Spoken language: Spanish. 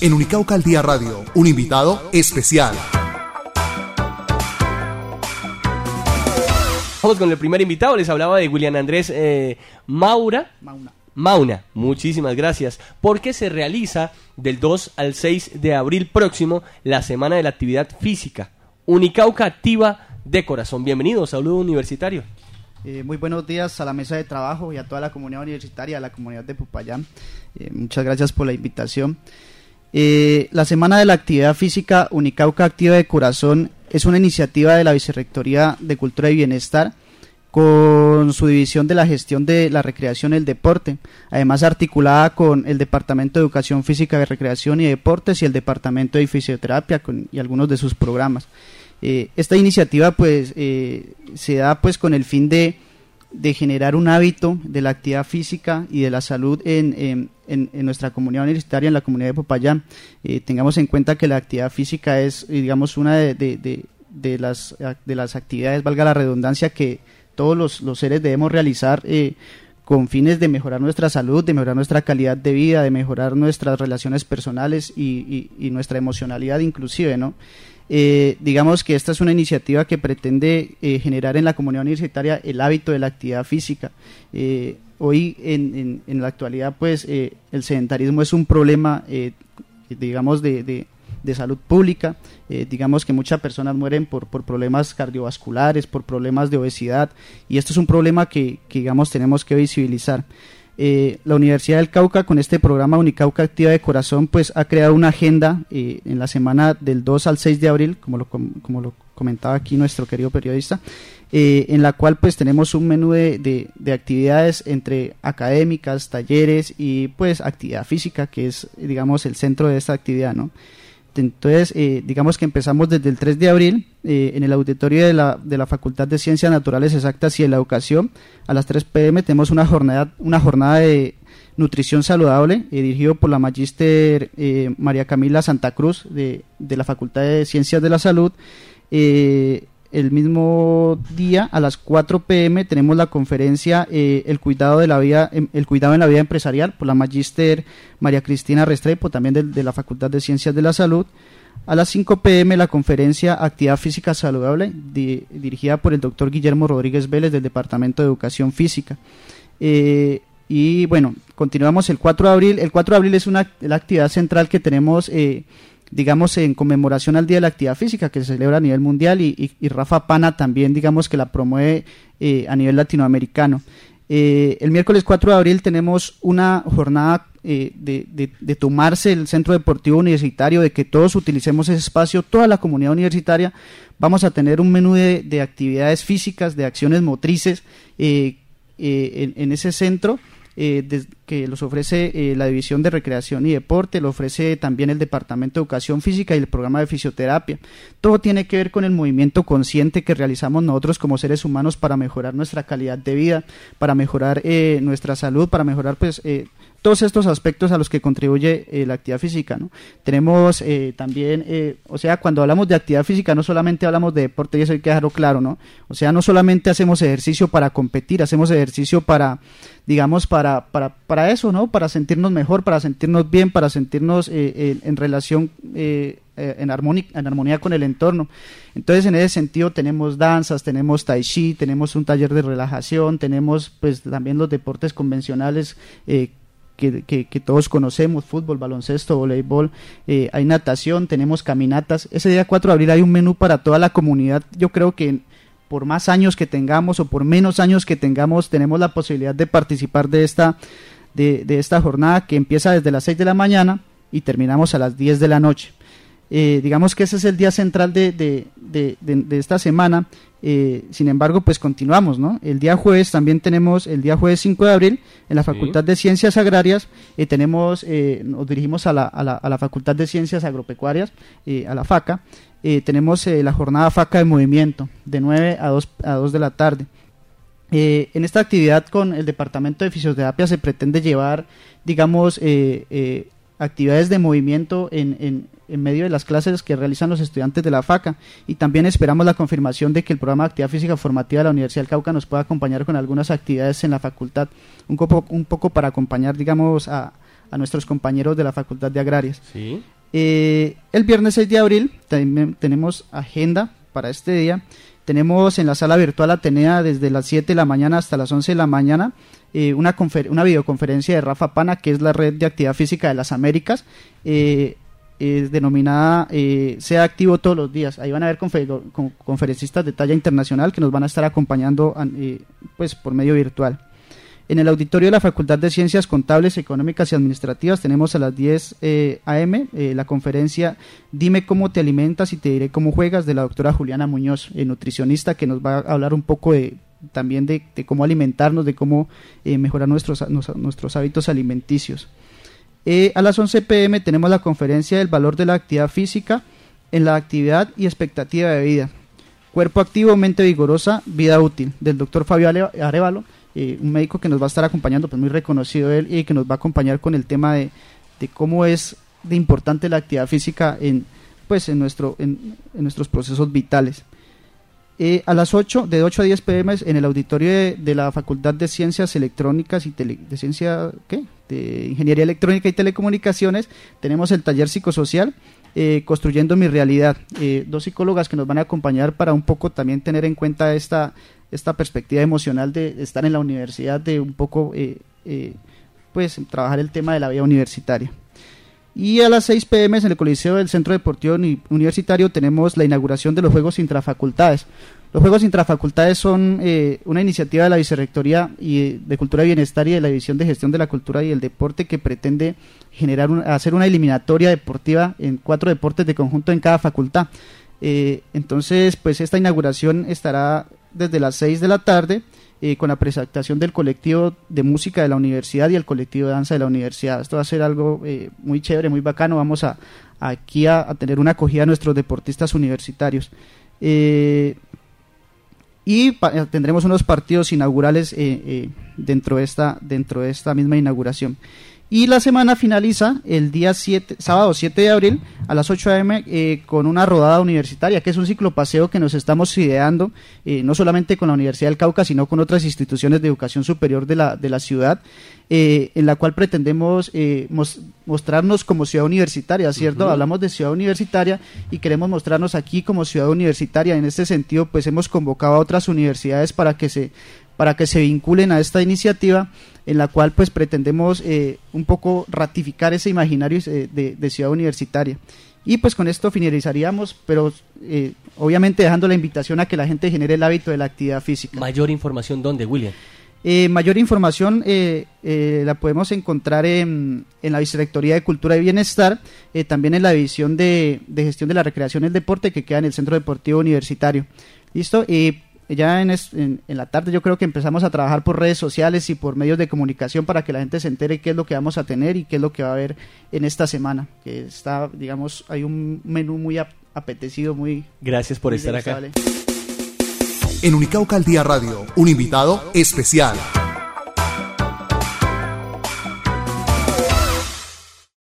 en Unicauca al Día Radio, un invitado especial. Vamos con el primer invitado, les hablaba de William Andrés Mauna, muchísimas gracias, porque se realiza del 2 al 6 de abril próximo la Semana de la Actividad Física, Unicauca Activa de Corazón. Bienvenido, saludo universitario. Muy buenos días a la mesa de trabajo y a toda la comunidad universitaria, a la comunidad de Popayán. Muchas gracias por la invitación. La Semana de la Actividad Física Unicauca Activa de Corazón es una iniciativa de la Vicerrectoría de Cultura y Bienestar con su división de la gestión de la recreación y el deporte, además articulada con el Departamento de Educación Física, de Recreación y Deportes y el Departamento de Fisioterapia y algunos de sus programas. Esta iniciativa pues se da pues con el fin de generar un hábito de la actividad física y de la salud en nuestra comunidad universitaria, en la comunidad de Popayán. Tengamos en cuenta que la actividad física es, digamos, una de las actividades, valga la redundancia, que todos los seres debemos realizar con fines de mejorar nuestra salud, de mejorar nuestra calidad de vida, de mejorar nuestras relaciones personales y nuestra emocionalidad inclusive, ¿no? Digamos que esta es una iniciativa que pretende generar en la comunidad universitaria el hábito de la actividad física. Hoy en la actualidad pues el sedentarismo es un problema digamos de salud pública. Digamos que muchas personas mueren por problemas cardiovasculares, por problemas de obesidad, y esto es un problema que digamos tenemos que visibilizar. La Universidad del Cauca, con este programa Unicauca Activa de Corazón, pues ha creado una agenda en la semana del 2 al 6 de abril, como lo comentaba aquí nuestro querido periodista, en la cual pues tenemos un menú de actividades entre académicas, talleres y pues actividad física, que es, digamos, el centro de esta actividad, ¿no? Entonces, digamos que empezamos desde el 3 de abril en el auditorio de la Facultad de Ciencias Naturales Exactas y de la Educación. A las 3 p.m. tenemos una jornada de nutrición saludable dirigido por la magíster María Camila Santa Cruz de la Facultad de Ciencias de la Salud. El mismo día, a las 4 p.m. tenemos la conferencia el cuidado en la vida empresarial por la magíster María Cristina Restrepo, también de la Facultad de Ciencias de la Salud. A las 5 p.m. la conferencia Actividad Física Saludable, dirigida por el doctor Guillermo Rodríguez Vélez del Departamento de Educación Física. Y bueno, continuamos el 4 de abril. El 4 de abril es la actividad central que tenemos digamos en conmemoración al Día de la Actividad Física, que se celebra a nivel mundial, y Rafa Pana también, digamos, que la promueve a nivel latinoamericano. El miércoles 4 de abril tenemos una jornada de tomarse el Centro Deportivo Universitario, de que todos utilicemos ese espacio, toda la comunidad universitaria. Vamos a tener un menú de actividades físicas, de acciones motrices en ese centro, que los ofrece la División de Recreación y Deporte, lo ofrece también el Departamento de Educación Física y el programa de Fisioterapia. Todo tiene que ver con el movimiento consciente que realizamos nosotros como seres humanos para mejorar nuestra calidad de vida, para mejorar nuestra salud, para mejorar pues todos estos aspectos a los que contribuye la actividad física, ¿no? Tenemos también, o sea, cuando hablamos de actividad física no solamente hablamos de deporte, y eso hay que dejarlo claro, ¿no? O sea, no solamente hacemos ejercicio para competir, hacemos ejercicio para, digamos, para eso, ¿no? Para sentirnos mejor, para sentirnos bien, para sentirnos en relación, en armonía con el entorno. Entonces, en ese sentido tenemos danzas, tenemos tai chi, tenemos un taller de relajación, tenemos pues también los deportes convencionales que todos conocemos, fútbol, baloncesto, voleibol, hay natación, tenemos caminatas. Ese día 4 de abril hay un menú para toda la comunidad. Yo creo que por más años que tengamos o por menos años que tengamos, tenemos la posibilidad de participar de esta jornada, que empieza desde las 6 de la mañana y terminamos a las 10 de la noche. Digamos que ese es el día central de esta semana. Sin embargo, pues continuamos, ¿no? El día jueves también tenemos, el día jueves 5 de abril, en la Facultad de Ciencias Agrarias, nos dirigimos a la Facultad de Ciencias Agropecuarias, a la FACA. Tenemos la jornada FACA de movimiento, de 9 a 2 de la tarde. En esta actividad con el Departamento de Fisioterapia se pretende llevar, digamos, actividades de movimiento en medio de las clases que realizan los estudiantes de la FACA, y también esperamos la confirmación de que el programa de actividad física formativa de la Universidad del Cauca nos pueda acompañar con algunas actividades en la facultad, un poco para acompañar, digamos, a a nuestros compañeros de la Facultad de Agrarias. Sí. El viernes 6 de abril también tenemos agenda para este día. Tenemos en la sala virtual Atenea desde las 7 de la mañana hasta las 11 de la mañana una videoconferencia de Rafa Pana, que es la Red de Actividad Física de las Américas, denominada Sea Activo Todos los Días. Ahí van a haber conferencistas de talla internacional que nos van a estar acompañando pues por medio virtual. En el auditorio de la Facultad de Ciencias Contables, Económicas y Administrativas tenemos a las 10 a.m. La conferencia Dime cómo te alimentas y te diré cómo juegas, de la doctora Juliana Muñoz, nutricionista, que nos va a hablar un poco también de cómo alimentarnos, de cómo mejorar nuestros hábitos alimenticios. A las 11 p.m. tenemos la conferencia del valor de la actividad física en la actividad y expectativa de vida. Cuerpo activo, mente vigorosa, vida útil, del doctor Fabio Arévalo, un médico que nos va a estar acompañando, pues muy reconocido él, y que nos va a acompañar con el tema de cómo es de importante la actividad física en nuestros procesos vitales. A las 8, de 8 a 10 p.m. en el auditorio de la Facultad de Ciencias Electrónicas y de Ingeniería Electrónica y Telecomunicaciones, tenemos el taller psicosocial Construyendo mi realidad. Dos psicólogas que nos van a acompañar para un poco también tener en cuenta esta perspectiva emocional de estar en la universidad, de un poco pues trabajar el tema de la vida universitaria. Y a las 6 p.m. en el Coliseo del Centro Deportivo Universitario tenemos la inauguración de los Juegos Intrafacultades. Los Juegos Intrafacultades son una iniciativa de la Vicerrectoría de Cultura y Bienestar y de la División de Gestión de la Cultura y el Deporte, que pretende hacer una eliminatoria deportiva en 4 deportes de conjunto en cada facultad. Entonces, pues esta inauguración estará desde las 6 de la tarde, con la presentación del colectivo de música de la universidad y el colectivo de danza de la universidad. Esto va a ser algo muy chévere, muy bacano. Vamos aquí a tener una acogida a nuestros deportistas universitarios. Y tendremos unos partidos inaugurales dentro de esta misma inauguración. Y la semana finaliza el día sábado 7 de abril a las 8 a.m. Con una rodada universitaria, que es un ciclopaseo que nos estamos ideando, no solamente con la Universidad del Cauca, sino con otras instituciones de educación superior de la ciudad, en la cual pretendemos mostrarnos como ciudad universitaria, ¿cierto? Uh-huh. Hablamos de ciudad universitaria y queremos mostrarnos aquí como ciudad universitaria. En este sentido, pues hemos convocado a otras universidades para que se vinculen a esta iniciativa, en la cual pues pretendemos un poco ratificar ese imaginario de ciudad universitaria. Y pues con esto finalizaríamos, pero obviamente dejando la invitación a que la gente genere el hábito de la actividad física. ¿Mayor información dónde, William? Mayor información la podemos encontrar en la Vicerrectoría de Cultura y Bienestar, también en la División de Gestión de la Recreación y el Deporte, que queda en el Centro Deportivo Universitario. ¿Listo? Ya en la tarde yo creo que empezamos a trabajar por redes sociales y por medios de comunicación para que la gente se entere qué es lo que vamos a tener y qué es lo que va a haber en esta semana, que está, digamos, hay un menú muy apetecido, muy... Gracias por estar acá. En Unicauca al Día Radio, un invitado especial.